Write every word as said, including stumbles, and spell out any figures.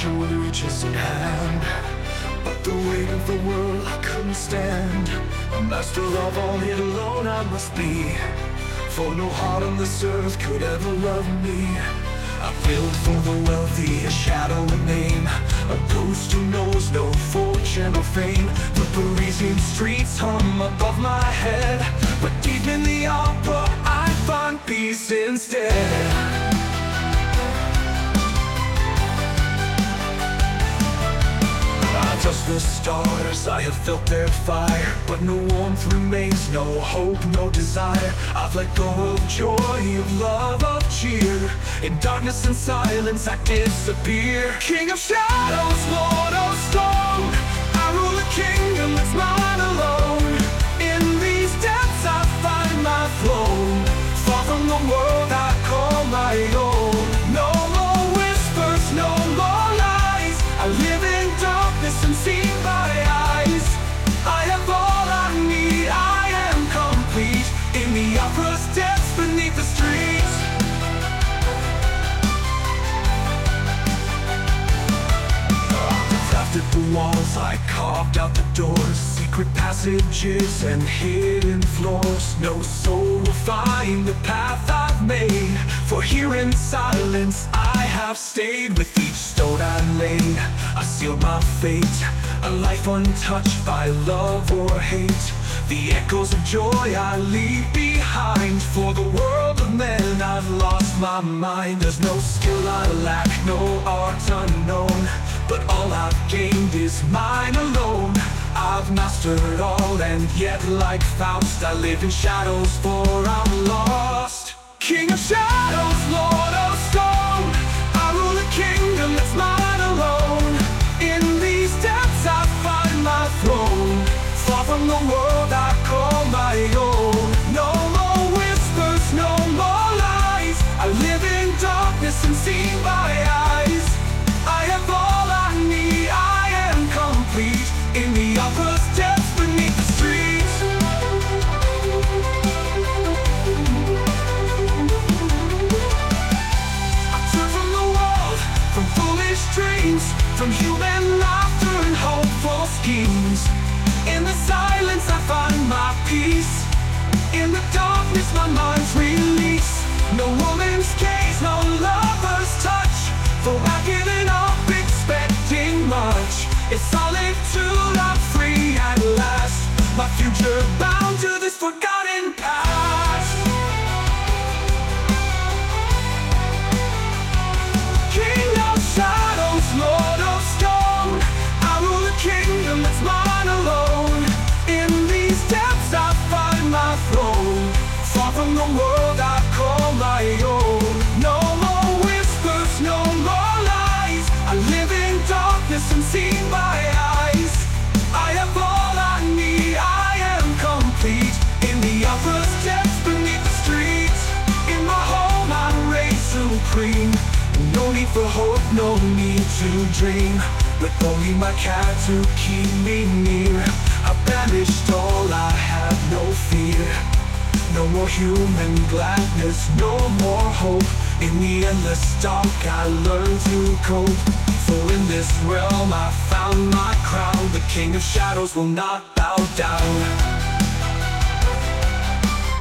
with riches in hand, but the weight of the world I couldn't stand. A master of all, yet alone I must be, for no heart on this earth could ever love me. I built for the wealthy, a shadow, a name, a ghost who knows no fortune or fame. The Parisian streets hum above my head, but deep in the opera I find peace instead. I touch the stars, I have felt their fire, but no warmth remains, no hope, no desire. I've let go of joy, of love, of cheer. In darkness and silence I disappear. King of shadows, Lord of stone, I rule a kingdom that's mine alone. In these depths I find my throne, far from the world I call my own. No more whispers, no more lies, I live in darkness and see by eyes. I have all I need, I am complete, in the opera's depths beneath the streets. At the walls I carved out the doors, secret passages and hidden floors. No soul will find the path I've made, for here in silence I have stayed. With each stone I laid, I sealed my fate, a life untouched by love or hate. The echoes of joy I leave behind, for the world of men I've lost my mind. There's no skill I lack, no art unknown, but all I've gained is mine alone. I've mastered all, and yet like Faust I live in shadows, for I'm lost. King of shadows, Lord of stone, I rule a kingdom that's mine alone. In these depths I find my throne, far from the world I call my own. No more whispers, no more lies, I live in darkness and see by eyes. I have all I need, I am complete, in the opera's depths beneath the streets. I turn from the world, from foolish dreams, from human laughter and hopeful schemes. In the silence I find my peace, in the darkness my mind's release. No woman's gaze, no lover's touch, for I've given up expecting much. It's solitude, I'm free at last, my future bound to this forgotten past. King of shadows, Lord of stone, I rule a kingdom that's mine alone. In these depths I find my throne, far from the world I call my own. No more whispers, no more lies, I live in darkness and see by eyes. I have all I need, I am complete, in the opera's depths beneath the streets. In my home I reign supreme, no need for hope, no need to dream, but only my cat to keep me near. I banished all, I have no fear, no more human gladness, no more hope. In the endless dark I learned to cope, for in this realm I found my crown. The king of shadows will not bow down.